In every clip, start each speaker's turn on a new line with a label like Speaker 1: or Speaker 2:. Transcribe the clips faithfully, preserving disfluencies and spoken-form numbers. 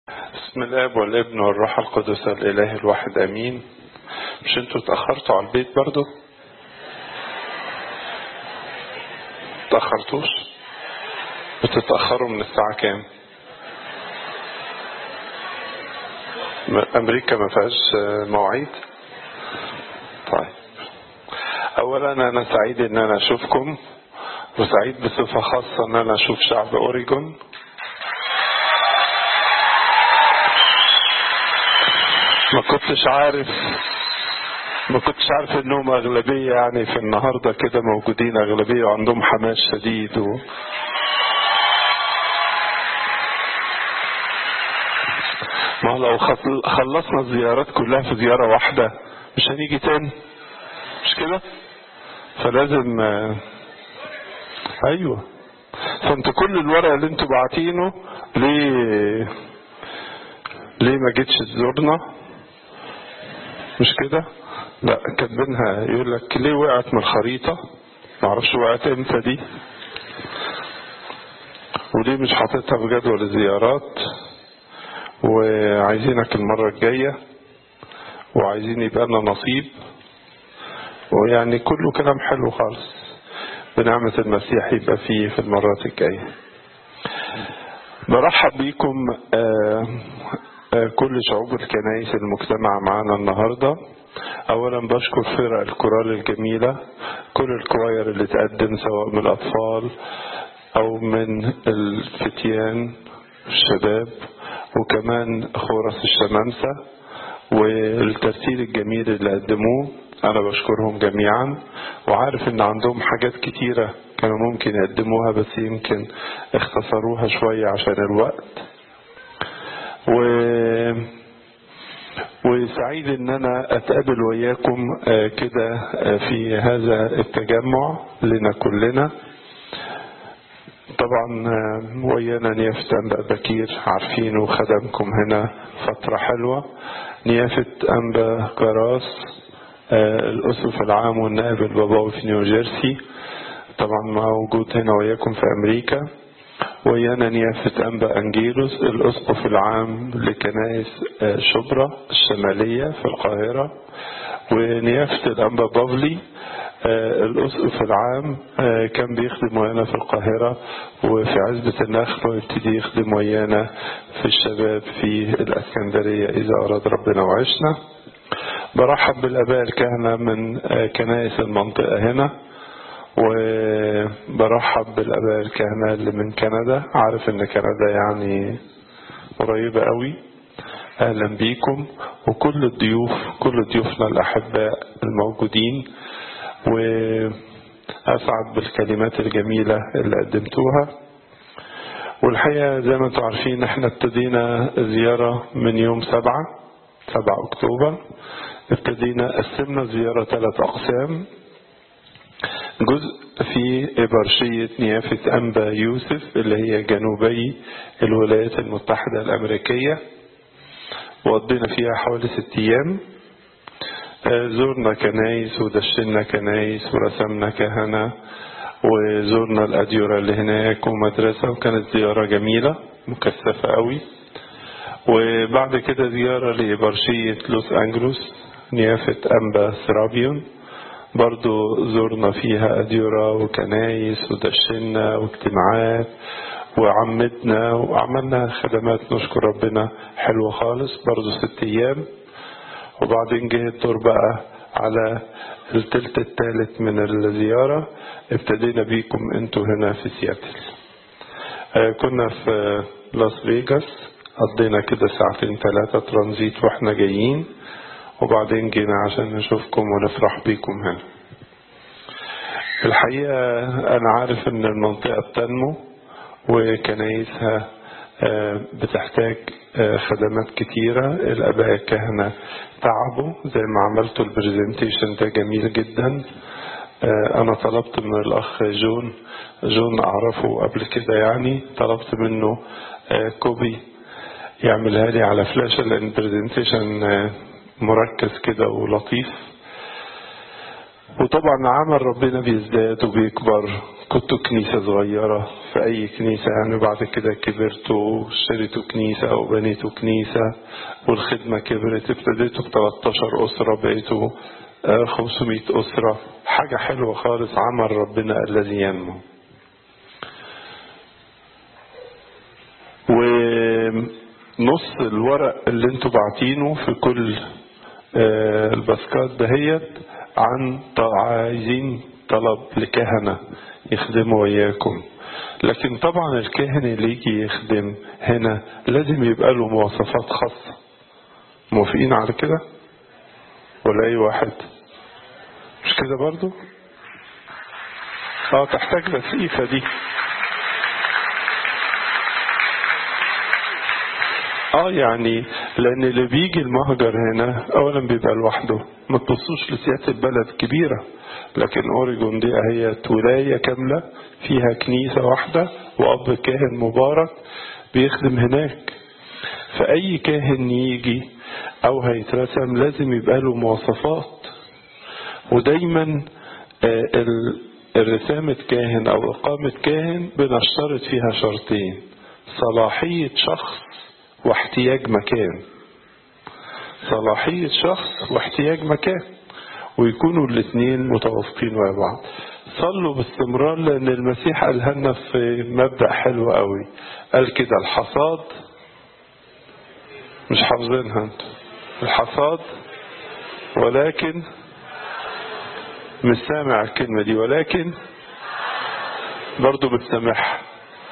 Speaker 1: بسم الاب والابن والروح القدس الاله الواحد امين. مش انتوا اتاخرتوا على البيت برضو؟ اتاخرتوش؟ بتتاخروا من الساعه كام؟ امريكا ما فيهاش مواعيد. طيب، اولا انا سعيد ان انا اشوفكم، وسعيد بصفه خاصه ان انا اشوف شعب اوريجون. ما كنتش عارف ما كنتش عارف انهم اغلبيه، يعني في النهارده كده موجودين اغلبيه وعندهم حماس شديد و... ما لو خلصنا الزيارات كلها في زياره واحده مش هنيجي تاني، مش كده؟ فلازم ايوه. فانت كل الورق اللي انتوا باعتينه ليه ليه ما جيتش تزورنا؟ مش كده؟ لا، كاتبينها يقول لك ليه وقعت من الخريطه، ما اعرفش وقعت امتى دي، وليه مش حاططها في جدول الزيارات، وعايزينك المره الجايه، وعايزين يبقى لنا نصيب، ويعني كله كلام حلو خالص. بنعمه المسيح يبقى فيه في المرات الجايه. برحب بيكم آآ آآ كل شعوب الكنائس المجتمع معنا النهارده. اولا بشكر فرق الكورال الجميله، كل الكواير اللي تقدم سواء من الاطفال او من الفتيان الشباب، وكمان خورس الشمامسه والترتيل الجميل اللي قدموه. انا بشكرهم جميعا، وعارف ان عندهم حاجات كتيره كانوا ممكن يقدموها بس يمكن اختصروها شويه عشان الوقت. و وسعيد ان انا اتقابل وياكم كده في هذا التجمع لنا كلنا. طبعا ويانا نيافة أنبا بكير، عارفينه وخدمكم هنا فترة حلوة. نيافة أنبا جراس الأسقف العام والنائب البابوي في نيوجيرسي، طبعا موجود هنا وياكم في أمريكا. ويانا نيافة أنبا أنجيلوس الأسقف العام لكنائس شبرا الشمالية في القاهرة. ونيافة الأنبا بافلي الأسقف العام كان بيخدم ويانا في القاهرة وفي عزبة النخل، ويبتدي يخدم ويانا في الشباب في الأسكندرية إذا أراد ربنا وعشنا. برحب بالآباء الكهنة من كنائس المنطقة هنا، وبرحب بالآباء الكهنة اللي من كندا. عارف ان كندا يعني قريبة قوي. اهلا بيكم وكل الضيوف، كل ضيوفنا الاحباء الموجودين، واسعد بالكلمات الجميلة اللي قدمتوها. والحقيقة زي ما انتم عارفين احنا ابتدينا زيارة من يوم سبعة سبعة اكتوبر. ابتدينا قسمنا الزيارة ثلاث اقسام. جزء في إبرشية نيافة أنبا يوسف اللي هي جنوبي الولايات المتحدة الأمريكية، وقضينا فيها حوالي ست أيام. زورنا كنايس ودشنا كنايس ورسمنا كهنة وزورنا الأديرة اللي هناك ومدرسة، وكانت زيارة جميلة مكثفة قوي. وبعد كده زيارة لإبرشية لوس أنجلوس نيافة أنبا سرابيون، برضو زورنا فيها أديرة وكنايس ودشنا واجتماعات وعمدنا وعملنا خدمات نشكر ربنا حلوة خالص، برضو ست أيام. وبعدين جه الدور بقى على التلت الثالث من الزيارة. ابتدينا بيكم انتوا هنا في سياتل. آه كنا في لاس فيجاس، قضينا كده ساعتين ثلاثة ترانزيت واحنا جايين، وبعدين جينا عشان نشوفكم ونفرح بيكم هنا. الحقيقة أنا عارف إن المنطقة بتنمو وكنايسها بتحتاج خدمات كتيرة. الآباء الكهنة تعبوا زي ما عملتوا البرزنتيشن ده جميل جدا. أنا طلبت من الأخ جون جون أعرفه قبل كده، يعني طلبت منه كوبي يعملها لي على فلاشة، لأن البرزنتيشن مركز كده ولطيف. وطبعا عمل ربنا بيزداد وبيكبر كنتوا كنيسة صغيرة في أي كنيسة، يعني بعد كده كبرتوا اشتريتوا كنيسة أو بنيتوا كنيسة والخدمة كبرت، ابتديتوا ب تلتاشر أسرة بقيتوا خمسمائة أسرة. حاجة حلوة خالص، عمل ربنا الذي ينمو. ونص الورق اللي انتوا بعتينه في كل الباسكات دهيت عن عايزين طلب لكهنة يخدموا وياكم. لكن طبعا الكاهن اللي يجي يخدم هنا لازم يبقى له مواصفات خاصة. موافقين على كده ولا اي واحد؟ مش كده برضو؟ اه تحتاج تسقيفة دي. اه يعني لان اللي بيجي المهجر هنا اولا بيبقى لوحده، ما تبصوش لسياسة البلد كبيرة، لكن اوريجون دي هي ولاية كاملة فيها كنيسة واحدة واب كاهن مبارك بيخدم هناك. فاي كاهن يجي او هيترسم لازم يبقى له مواصفات. ودايما الرسامة كاهن او اقامة كاهن بنشترط فيها شرطين: صلاحية شخص واحتياج مكان. صلاحية شخص واحتياج مكان، ويكونوا الاثنين متوافقين مع بعض. صلوا باستمرار، لأن المسيح قالها لنا في مبدأ حلو قوي، قال كده: الحصاد، مش حافظينها انتوا، الحصاد ولكن، مش سامع الكلمة دي، ولكن برضو بتسامحها.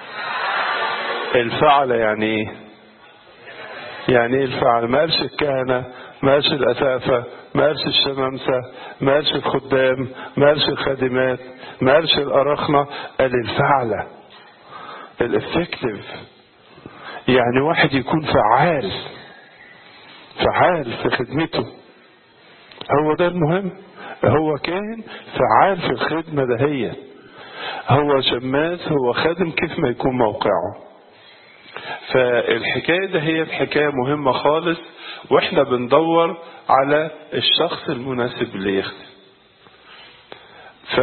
Speaker 1: الفعل يعني ايه؟ يعني ايه الفعل؟ ما قالش الكهنة، ما قالش الأسافة، ما قالش الشمامسة، ما قالش الخدام، ما قالش الخادمات، ما قالش الأرخنة، قال الفعلة، الافكتيف. يعني واحد يكون فعال فعال في خدمته، هو ده المهم. هو كان فعال في الخدمة دهية، هو شماس، هو خادم، كيف ما يكون موقعه. فالحكاية ده هي الحكاية مهمة خالص، واحنا بندور على الشخص المناسب اللي يخدم. ف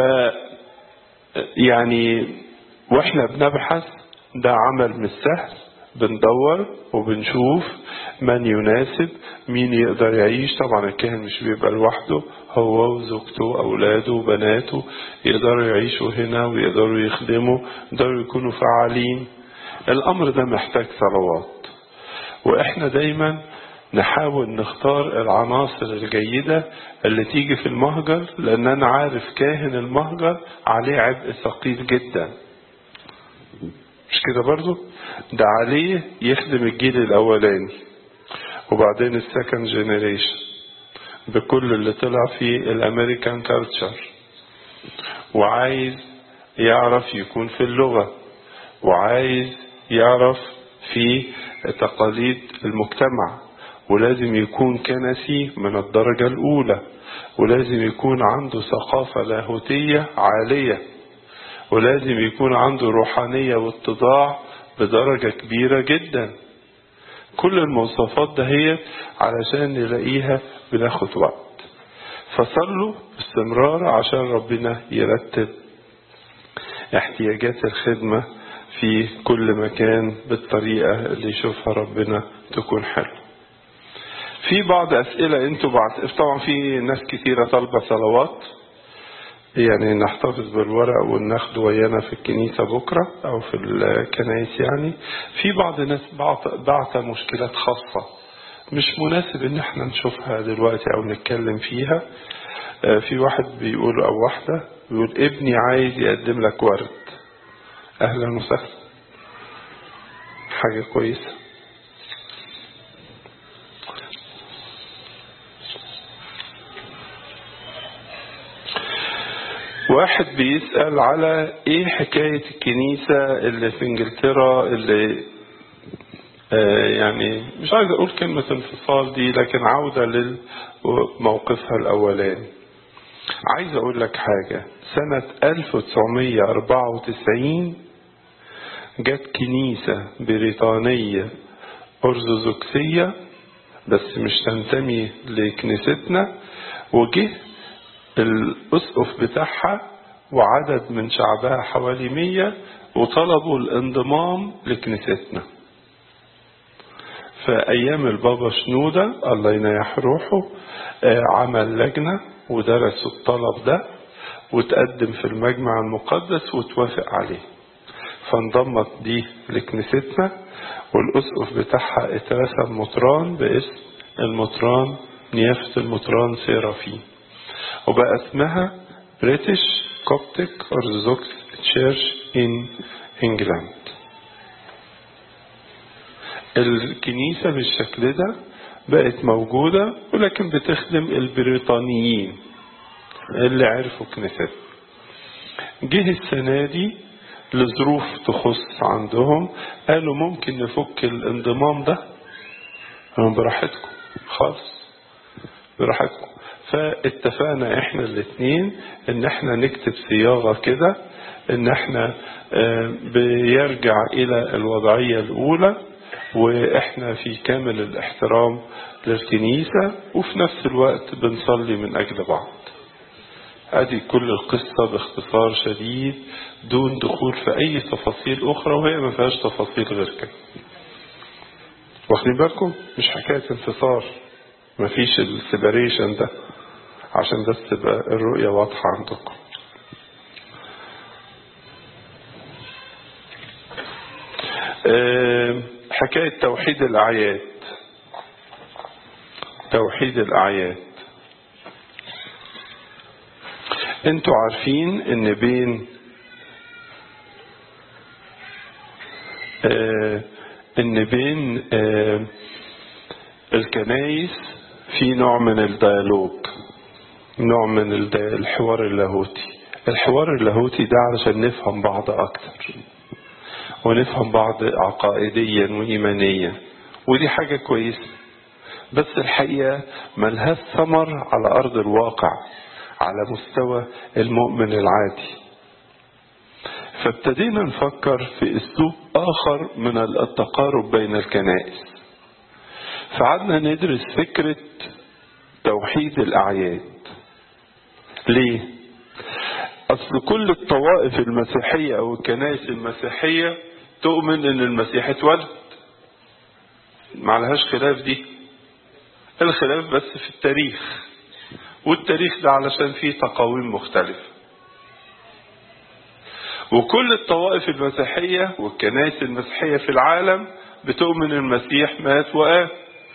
Speaker 1: يعني واحنا بنبحث، ده عمل مش سهل، بندور وبنشوف من يناسب، مين يقدر يعيش. طبعا الكاهن مش بيبقى لوحده، هو وزوجته أولاده وبناته يقدروا يعيشوا هنا ويقدروا يخدموا، يقدروا يكونوا فعالين. الأمر ده محتاج صلوات، وإحنا دايما نحاول نختار العناصر الجيدة اللي تيجي في المهجر، لأن أنا عارف كاهن المهجر عليه عبء ثقيل جدا، مش كده برضو؟ ده عليه يخدم الجيل الأولاني وبعدين السكند جينيريشن بكل اللي طلع في الأمريكان كالتشر، وعايز يعرف يكون في اللغة، وعايز يعرف في تقاليد المجتمع، ولازم يكون كنسي من الدرجة الأولى، ولازم يكون عنده ثقافة لاهوتية عالية، ولازم يكون عنده روحانية واتضاع بدرجة كبيرة جدا. كل المواصفات ده هي علشان نلاقيها بناخد وقت. فصلوا باستمرار عشان ربنا يرتب احتياجات الخدمة في كل مكان بالطريقة اللي يشوفها ربنا تكون حلوة. في بعض أسئلة انتوا بعد، طبعا في ناس كثيرة طالبة صلوات، يعني نحتفظ بالورق وناخده ويانا في الكنيسة بكرة أو في الكنائس. يعني في بعض الناس بعت مشكلات خاصة مش مناسب إن احنا نشوفها دلوقتي أو نتكلم فيها. في واحد بيقول أو واحدة بيقول: ابني عايز يقدم لك ورد. أهلا وسهلا، حاجة كويسة. واحد بيسأل على ايه حكاية الكنيسة اللي في انجلترا اللي آه يعني مش عايز اقول كلمة انفصال دي، لكن عودة لموقفها الاولاني. عايز اقول لك حاجة، سنة ألف وتسعمية وأربعة وتسعين جت كنيسة بريطانية أرثوذكسية بس مش تنتمي لكنيستنا، وجه الأسقف بتاعها وعدد من شعبها حوالي مية، وطلبوا الانضمام لكنيستنا. فأيام البابا شنودة الله ينيح روحه عمل لجنة ودرسوا الطلب ده وتقدم في المجمع المقدس وتوافق عليه، فانضمت دي لكنيستنا، والأسقف بتاعها اترسم مطران باسم المطران نيافة المطران سيرافين، وبقى اسمها British Coptic Orthodox Church in England. الكنيسة بالشكل ده بقت موجودة، ولكن بتخدم البريطانيين اللي عرفوا كنيستها. جه السنة دي لظروف تخص عندهم قالوا ممكن نفك الانضمام ده. براحتكم خالص، براحتكم. فاتفقنا احنا الاثنين ان احنا نكتب صياغة كده ان احنا بيرجع الى الوضعية الاولى، واحنا في كامل الاحترام للكنيسة، وفي نفس الوقت بنصلي من اجل بعض. ادي كل القصة باختصار شديد دون دخول في اي تفاصيل اخرى، وهي ما فيهاش تفاصيل غير كده. واخدين بالكم؟ مش حكاية انفصال، ما فيش السيبريشن ده، عشان بس تبقى الرؤية واضحة عندكم. أه حكاية توحيد الأعياد. توحيد الأعياد، انتوا عارفين ان بين آه ان بين آه الكنايس في نوع من الديالوج، نوع من الحوار اللاهوتي. الحوار اللاهوتي ده علشان نفهم بعض اكتر ونفهم بعض عقائديا وإيمانيا، ودي حاجة كويسة، بس الحقيقة ملهاش ثمر على أرض الواقع على مستوى المؤمن العادي. فابتدينا نفكر في أسلوب آخر من التقارب بين الكنائس، فعدنا ندرس فكرة توحيد الأعياد. ليه؟ أصل كل الطوائف المسيحية أو الكنائس المسيحية تؤمن أن المسيح اتولد، معلهاش خلاف دي. الخلاف بس في التاريخ، والتاريخ ده علشان فيه تقاويم مختلفة. وكل الطوائف المسيحية والكنائس المسيحية في العالم بتؤمن المسيح مات وقام،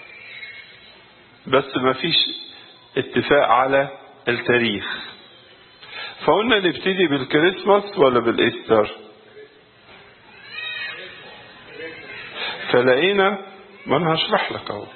Speaker 1: بس ما فيش اتفاق على التاريخ. فقلنا نبتدي بالكريسماس ولا بالإيستر؟ فلقينا، ما انا هشرح لك اهو،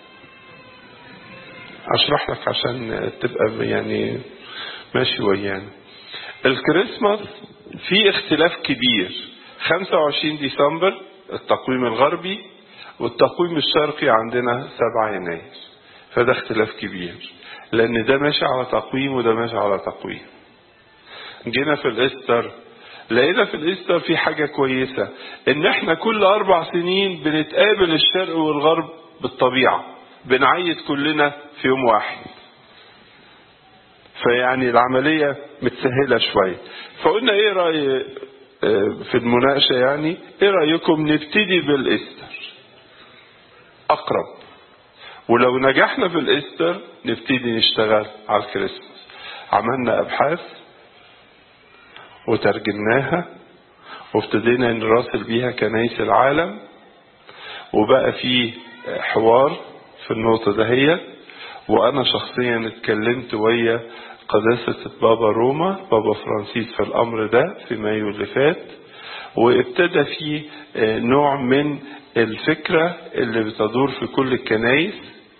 Speaker 1: هشرح لك عشان تبقى يعني ماشي ويانا. الكريسماس في اختلاف كبير، خمسة وعشرين ديسمبر التقويم الغربي، والتقويم الشرقي عندنا سبعة يناير، فده اختلاف كبير لان ده ماشي على تقويم وده ماشي على تقويم. جينا في الإيستر، لقينا في الإيستر في حاجة كويسة، ان احنا كل اربع سنين بنتقابل الشرق والغرب بالطبيعة، بنعيد كلنا في يوم واحد، فيعني العملية متسهلة شوية. فقلنا ايه رأي في المناقشة، يعني ايه رأيكم نبتدي بالإيستر اقرب، ولو نجحنا في الإيستر نبتدي نشتغل على الكريسماس. عملنا ابحاث وترجمناها وابتدينا نراسل بيها كنايس العالم، وبقى في حوار في النقطة دهية. وانا شخصيا اتكلمت ويا قداسة بابا روما بابا فرانسيس في الامر ده في مايو اللي فات، وابتدى في نوع من الفكرة اللي بتدور في كل الكنايس،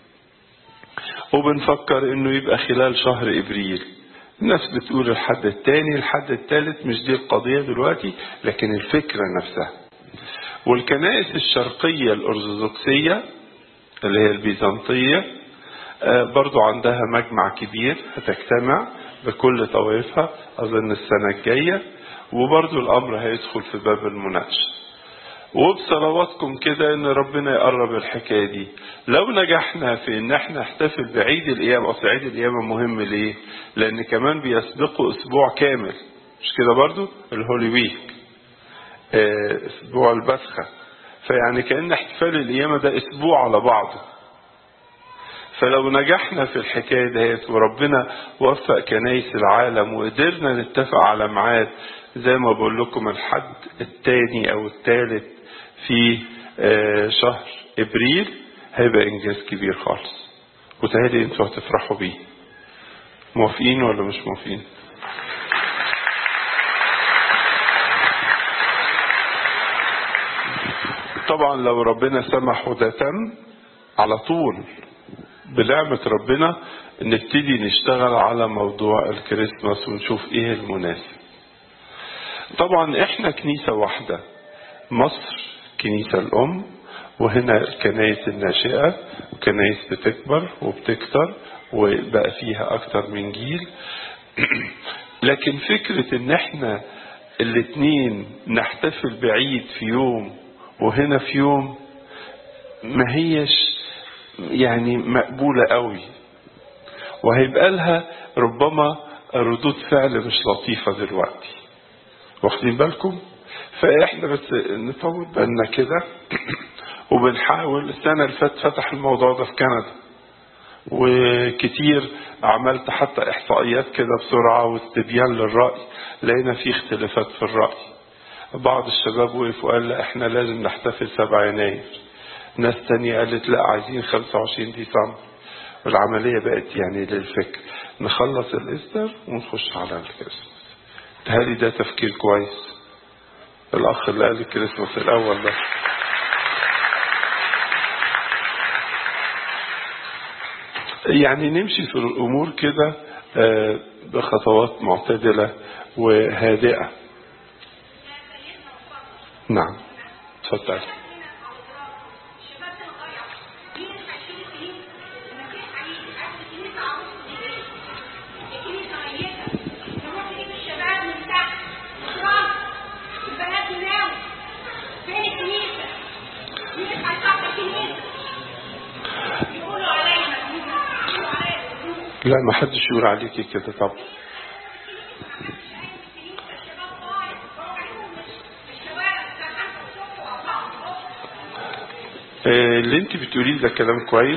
Speaker 1: وبنفكر انه يبقى خلال شهر ابريل. الناس بتقول الحد الثاني الحد الثالث، مش دي القضية دلوقتي، لكن الفكرة نفسها. والكنائس الشرقية الأرثوذكسية اللي هي البيزنطية برضو عندها مجمع كبير هتجتمع بكل طوائفها أظن السنة الجاية، وبرضو الأمر هيدخل في باب المناقشة. وبصلواتكم كده ان ربنا يقرب الحكاية دي. لو نجحنا في ان احنا نحتفل بعيد القيامة، اصل عيد القيامة مهم ليه؟ لان كمان بيسبقه اسبوع كامل، مش كده برضو؟ الهولي ويك، اسبوع البسخة. فيعني كأن احتفال القيامة ده اسبوع على بعضه. فلو نجحنا في الحكاية ديت وربنا وفق كنايس العالم وقدرنا نتفق على ميعاد زي ما بقول لكم الحد الثاني او الثالث في شهر ابريل، هيبقى انجاز كبير خالص، وتهيألي انتوا هتفرحوا بيه. موافقين ولا مش موافقين؟ طبعا لو ربنا سمح وده تم، على طول بنعمة ربنا نبتدي نشتغل على موضوع الكريسماس ونشوف ايه المناسب. طبعا احنا كنيسة واحدة، مصر كنيسة الام، وهنا الكنائس الناشئة وكنائس بتكبر وبتكتر وبقى فيها اكتر من جيل. لكن فكرة ان احنا الاتنين نحتفل بعيد في يوم وهنا في يوم ما هيش يعني مقبولة قوي، وهيبقى لها ربما ردود فعل مش لطيفة دلوقتي، واخدين بالكم؟ فاحنا بس نطول بالنا كده وبنحاول. السنة اللي فاتت فتح الموضوع ده في كندا، وكتير عملت حتى احصائيات كده بسرعة واستبيان للرأي، لقينا في اختلافات في الرأي. بعض الشباب وقف وقال لا احنا لازم نحتفل سبعة يناير، ناس تانية قالت لا عايزين خمسة وعشرين ديسمبر. والعملية بقت يعني للفكر نخلص الإستر ونخش على الكريسماس. تهالي ده تفكير كويس. الأخ اللي قال الكريسماس الأول ده يعني نمشي في الأمور كده بخطوات معتدلة وهادئة. نعم تفضل. لا ما حدش يقول عليكي كده طبعا. اللي انت بتقوليه ده كلام كويس.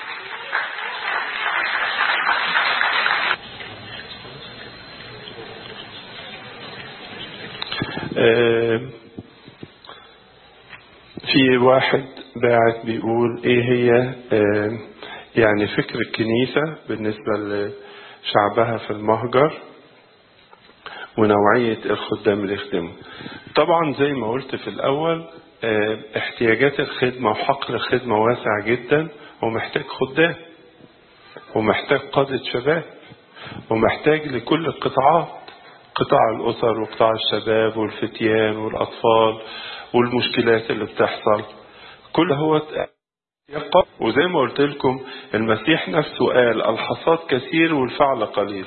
Speaker 1: في واحد باعت بيقول ايه هي يعني فكر الكنيسة بالنسبة لشعبها في المهجر ونوعية الخدام اللي يخدموا. طبعا زي ما قلت في الأول احتياجات الخدمة وحقل الخدمة واسع جدا، ومحتاج خدام ومحتاج قادة شباب ومحتاج لكل القطاعات، قطاع الأسر وقطاع الشباب والفتيان والأطفال والمشكلات اللي بتحصل كل هو يبقى. وزي ما قلت لكم المسيح نفسه قال الحصاد كثير والفعل قليل.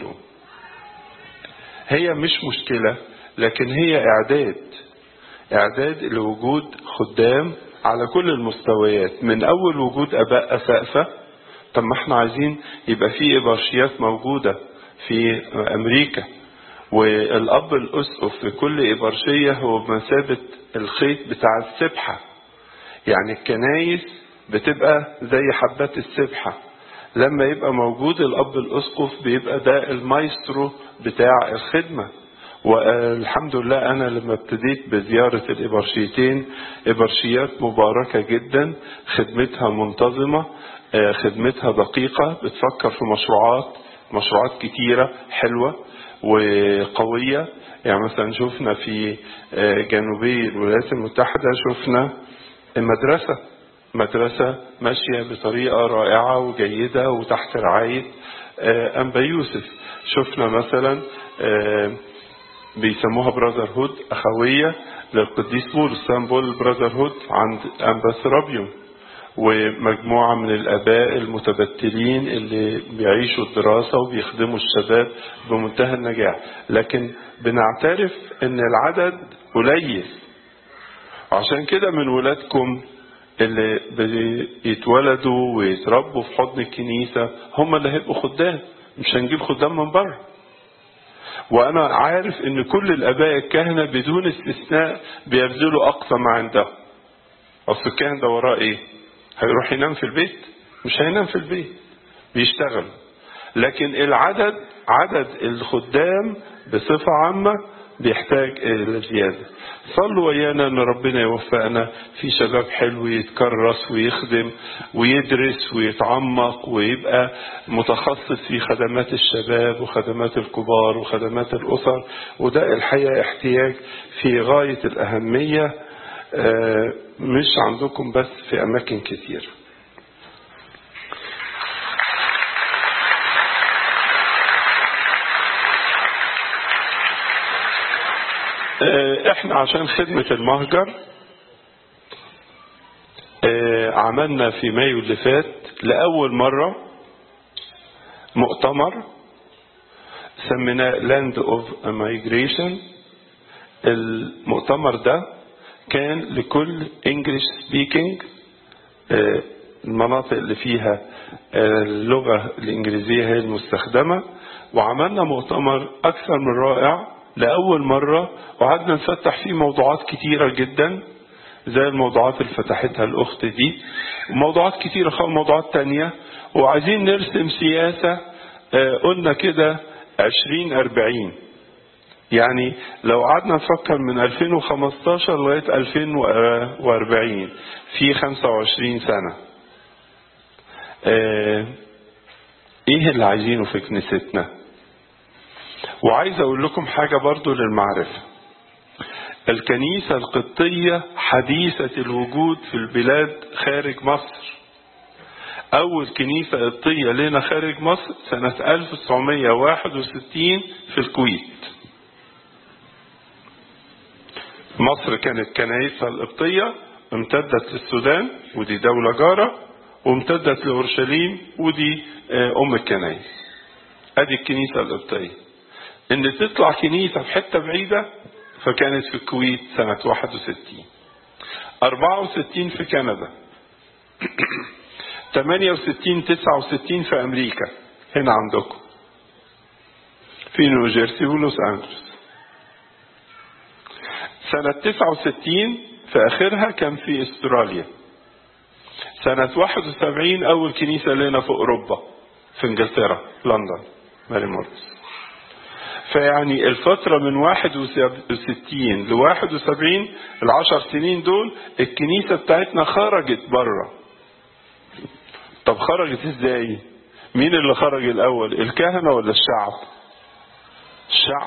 Speaker 1: هي مش مشكلة، لكن هي إعداد إعداد لوجود خدام على كل المستويات، من أول وجود أباء أسقفة. طب ما احنا عايزين يبقى في إبرشيات موجودة في أمريكا، والأب الأسقف في كل إبرشية هو بمثابة الخيط بتاع السبحة. يعني الكنايس بتبقى زي حبات السبحة، لما يبقى موجود الأب الأسقف بيبقى ده المايسترو بتاع الخدمة. والحمد لله أنا لما ابتديت بزيارة الإبرشيتين، إبرشيات مباركة جدا، خدمتها منتظمة، خدمتها دقيقة، بتفكر في مشروعات مشروعات كتيرة حلوة وقوية. يعني مثلا شفنا في جنوبي الولايات المتحدة شفنا مدرسة مدرسة ماشية بطريقة رائعة وجيدة وتحت رعاية أنبا يوسف. شفنا مثلا بيسموها براذر هود، أخوية للقديس بولس، سان بول براذر هود عند أنبا سرابيوم، ومجموعة من الآباء المتبتلين اللي بيعيشوا الدراسة وبيخدموا الشباب بمنتهى النجاح. لكن بنعترف ان العدد قليل، عشان كده من ولادكم اللي بيتولدوا ويتربوا في حضن الكنيسة هم اللي هيبقوا خدام، مش هنجيب خدام من بره. وانا عارف ان كل الاباء الكهنة بدون استثناء بيبذلوا اقصى ما عندهم. اصل الكاهن ده وراه ايه؟ هيروح ينام في البيت؟ مش هينام في البيت، بيشتغل. لكن العدد، عدد الخدام بصفة عامة بيحتاج إلى زيادة. صلوا ويانا ان ربنا يوفقنا في شباب حلو يتكرس ويخدم ويدرس ويتعمق ويبقى متخصص في خدمات الشباب وخدمات الكبار وخدمات الأسر. وده الحقيقة احتياج في غاية الأهمية، مش عندكم بس، في أماكن كتير. احنا عشان خدمة المهجر عملنا في مايو اللي فات لأول مرة مؤتمر سميناه Land of Migration. المؤتمر ده كان لكل English speaking، المناطق اللي فيها اللغة الإنجليزية هي المستخدمة. وعملنا مؤتمر أكثر من رائع لأول مرة، وقعدنا نفتح فيه موضوعات كتيرة جدا زي الموضوعات اللي فتحتها الأخت دي، وموضوعات كتيرة خالص، موضوعات تانية. وعايزين نرسم سياسة قلنا كده عشرين أربعين، يعني لو قعدنا نفكر من ألفين وخمستاشر لغاية ألفين وأربعين في خمسة وعشرين سنة، ايه اللي عايزينه في كنيستنا؟ وعايز اقول لكم حاجة برضو للمعرفة. الكنيسة القبطية حديثة الوجود في البلاد خارج مصر. اول كنيسة قبطية لنا خارج مصر سنة ألف وتسعمية وواحد وستين في الكويت. مصر كانت كنيسة القبطية، امتدت للسودان ودي دولة جارة، وامتدت لأورشليم ودي ام الكنائس. ادي الكنيسة القبطية. ان تطلع كنيسة في حتة بعيدة فكانت في الكويت سنة واحد وستين، أربعة وستين في كندا، ثمانية وستين تسعة وستين في امريكا هنا عندكم في نيوجيرسي ولوس انجلوس. سنة تسعة وستين في اخرها كان في استراليا. سنة واحد وسبعين اول كنيسة لنا في اوروبا في انجلترا، لندن، ماري مورس. فيعني الفترة من واحد وستين ل واحد وسبعين، العشر سنين دول الكنيسة بتاعتنا خرجت بره. طب خرجت ازاي؟ مين اللي خرج الاول، الكهنة ولا الشعب؟ الشعب.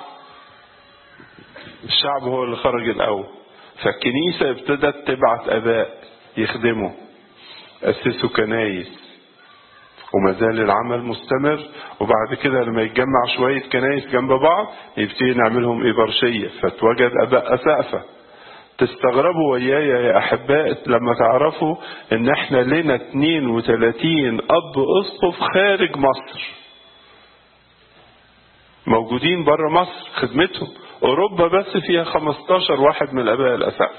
Speaker 1: الشعب هو اللي خرج الاول. فالكنيسة ابتدت تبعت اباء يخدموا، اسسوا كنايس، وما زال العمل مستمر. وبعد كده لما يتجمع شوية كنايس جنب بعض يبتدي نعملهم إبرشية، فتوجد أباء أسقفة. تستغربوا ويايا يا أحباء لما تعرفوا إن إحنا لنا اثنين وثلاثين أب أسقف خارج مصر موجودين بره مصر خدمتهم. أوروبا بس فيها خمستاشر واحد من الأباء الأسقفة.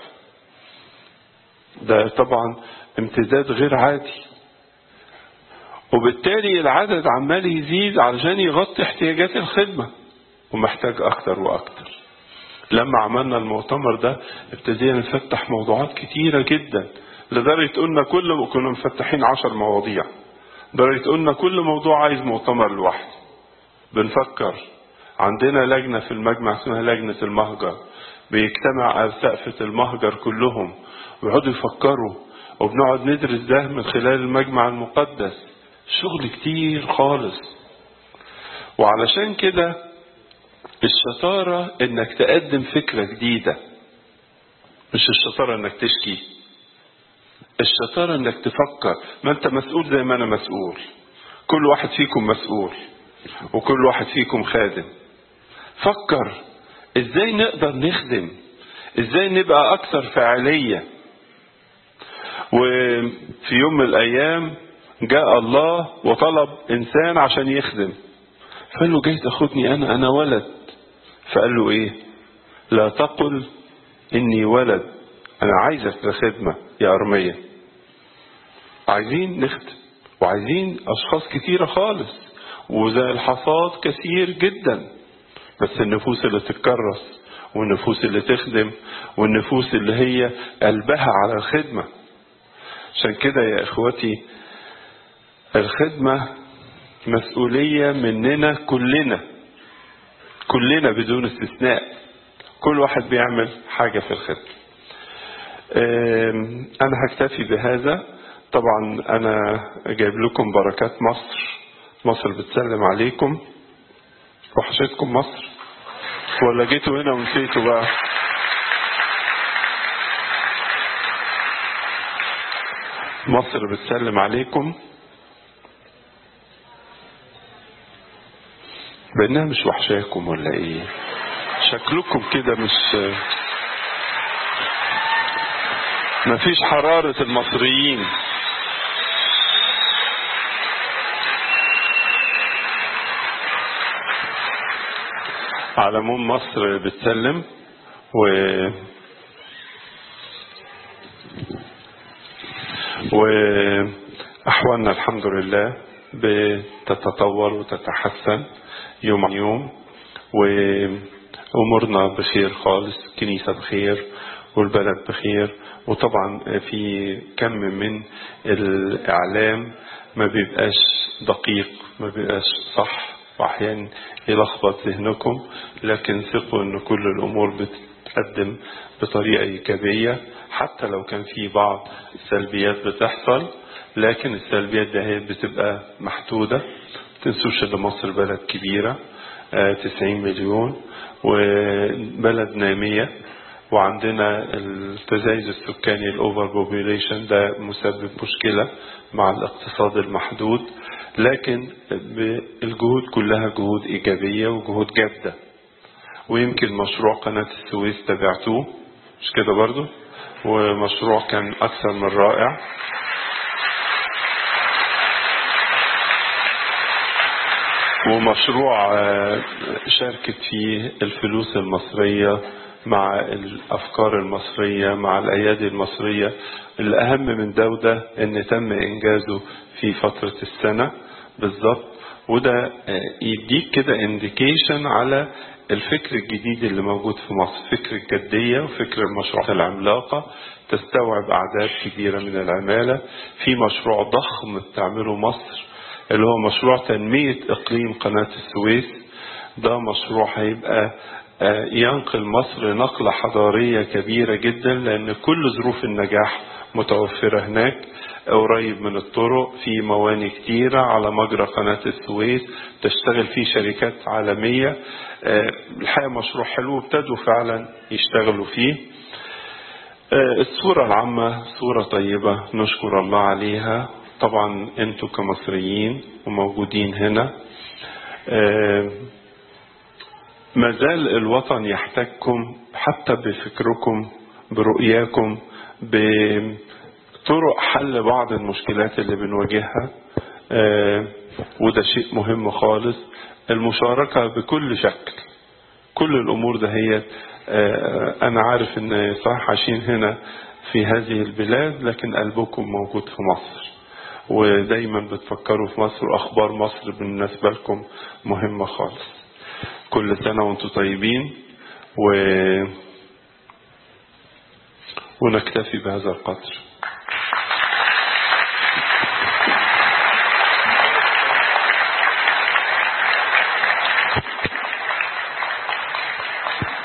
Speaker 1: ده طبعا امتداد غير عادي، وبالتالي العدد عمال يزيد علشان يغطي احتياجات الخدمة، ومحتاج أكتر وأكتر. لما عملنا المؤتمر ده ابتدينا نفتح موضوعات كتيرة جدا، لدرجة قلنا كل كنا مفتحين عشر مواضيع، لدرجة قلنا كل موضوع عايز مؤتمر لوحده. بنفكر عندنا لجنة في المجمع اسمها لجنة المهجر، بيجتمع أسقفة المهجر كلهم ويقعدوا يفكروا، وبنقعد ندرس ده من خلال المجمع المقدس. شغل كتير خالص. وعلشان كده الشطارة انك تقدم فكرة جديدة، مش الشطارة انك تشكي. الشطارة انك تفكر. ما انت مسؤول زي ما انا مسؤول، كل واحد فيكم مسؤول، وكل واحد فيكم خادم. فكر ازاي نقدر نخدم، ازاي نبقى اكثر فاعلية. وفي يوم من الايام جاء الله وطلب انسان عشان يخدم، فقال له جاي تاخدني انا انا ولد. فقال له ايه؟ لا تقل اني ولد، انا عايزك لخدمة يا ارمية. عايزين نخدم، وعايزين اشخاص كتيرة خالص، وزي الحصاد كثير جدا. بس النفوس اللي تتكرس، والنفوس اللي تخدم، والنفوس اللي هي قلبها على الخدمة. عشان كده يا إخوتي الخدمة مسؤولية مننا كلنا، كلنا بدون استثناء. كل واحد بيعمل حاجة في الخدمة. أنا هكتفي بهذا. طبعا أنا جايب لكم بركات مصر. مصر بتسلم عليكم. وحشتكم مصر ولا جيتوا هنا ونسيتوا بقى؟ مصر بتسلم عليكم. بأنها مش وحشاكم ولا ايه؟ شكلكم كده مش مفيش حرارة المصريين. على العموم مصر بتسلم و وأحوالنا الحمد لله بتتطور وتتحسن يوم عن يوم، وأمورنا بخير خالص، الكنيسة بخير والبلد بخير. وطبعا في كم من الإعلام ما بيبقاش دقيق، ما بيبقاش صح، وأحيانا يلخبط ذهنكم، لكن ثقوا أن كل الأمور بتتقدم بطريقة إيجابية. حتى لو كان في بعض السلبيات بتحصل، لكن السلبيات ده بتبقى محدودة. تنسوش أن مصر بلد كبيرة، تسعين مليون، وبلد نامية، وعندنا التزايد السكاني الأوفر بوبيوليشن ده مسبب مشكلة مع الاقتصاد المحدود. لكن الجهود كلها جهود إيجابية وجهود جادة. ويمكن مشروع قناة السويس تابعتوه، مش كده برضو؟ ومشروع كان أكثر من رائع. ومشروع شاركت فيه الفلوس المصرية مع الأفكار المصرية مع الأيادي المصرية. الأهم من ده أن تم إنجازه في فترة السنة بالضبط. وده يديك كده انديكيشن على الفكر الجديد اللي موجود في مصر، فكر الجدية وفكر المشروعات العملاقة تستوعب أعداد كبيرة من العمالة. في مشروع ضخم بتعمله مصر اللي هو مشروع تنمية إقليم قناة السويس. ده مشروع هيبقى ينقل مصر نقلة حضارية كبيرة جدا، لأن كل ظروف النجاح متوفرة هناك. قريب من الطرق، في مواني كتيرة على مجرى قناة السويس تشتغل فيه شركات عالمية. الحقيقة مشروع حلو، ابتدوا فعلا يشتغلوا فيه. الصورة العامة صورة طيبة نشكر الله عليها. طبعا انتوا كمصريين وموجودين هنا، مازال الوطن يحتاجكم، حتى بفكركم برؤياكم بطرق حل بعض المشكلات اللي بنواجهها. وده شيء مهم خالص، المشاركة بكل شكل. كل الأمور ده هي أنا عارف أن صح عايشين هنا في هذه البلاد، لكن قلبكم موجود في مصر، ودايما بتفكروا في مصر، وأخبار مصر بالنسبة لكم مهمة خالص. كل سنة وانتم طيبين، و... ونكتفي بهذا القدر.